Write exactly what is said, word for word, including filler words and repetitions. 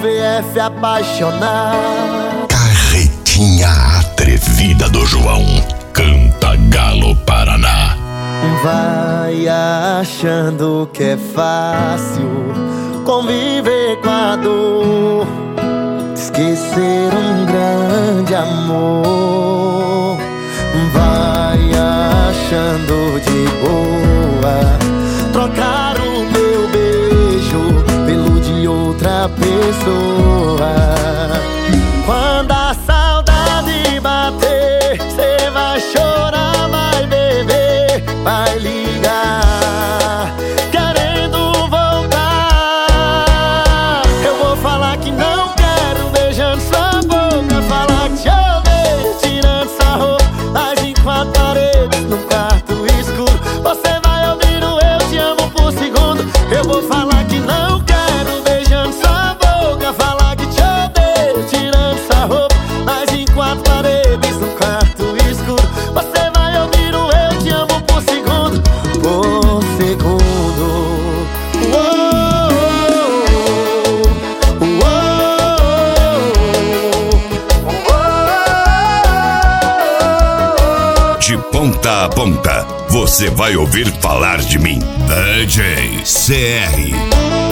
V F apaixonar. Carretinha atrevida do João, canta Galo Paraná. Vai achando que é fácil conviver com a dor, esquecer um grande amor. Vai achando de boa trocar o meu beijo pelo de outra pessoa. Quando a saudade bater, cê vai chorar, vai beber, vai ligar querendo voltar. Eu vou falar que não quero, beijando sua boca, falar que te odeio, tirando sua roupa, mas em quatro paredes, num quarto escuro, você vai ouvir o eu te amo por segundo. Eu vou falar que não quero, beijando sua boca, falar que te odeio, tirando sua roupa, mas em quatro paredes, num quarto escuro, você vai ouvir o eu te amo por segundo, por segundo. Uou, uou, uou. De ponta a ponta, você vai ouvir falar de mim. D J C R.